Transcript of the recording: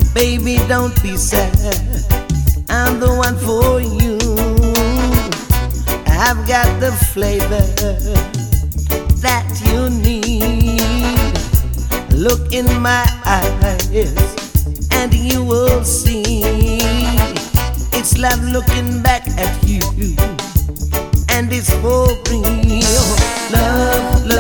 Baby, don't be sad, I'm the one for you. I've got the flavor that you need. Look in my eyes and you will see it's love looking back at you, and it's for real. Love, love.